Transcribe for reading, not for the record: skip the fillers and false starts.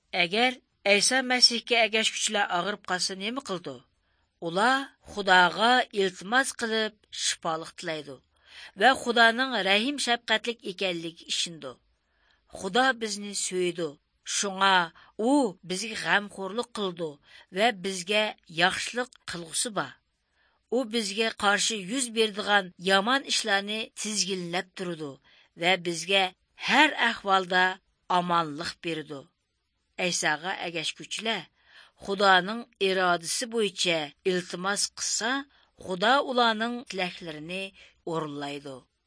Agar Aysa Masihga agashguchilar og'rib qolsa nima qildi? Ular Xudoga iltimos qilib shifolik tilaydi va Xudoning rahim shafqatlik ekanligiga ishindi. Xudo bizni so'ydi. Shunga u bizga g'amxo'rlik qildi va bizga yaxshilik qilg'usi bor. U bizga qarshi yuz beradigan yomon ishlarni tizginlab turdi va bizga har ahvolda omonlik berdi. Aysaga agashguchilar Xudoning irodasi bo'yicha iltimos qilsa, Xudo ularning tilaklarini o'rinlaydi.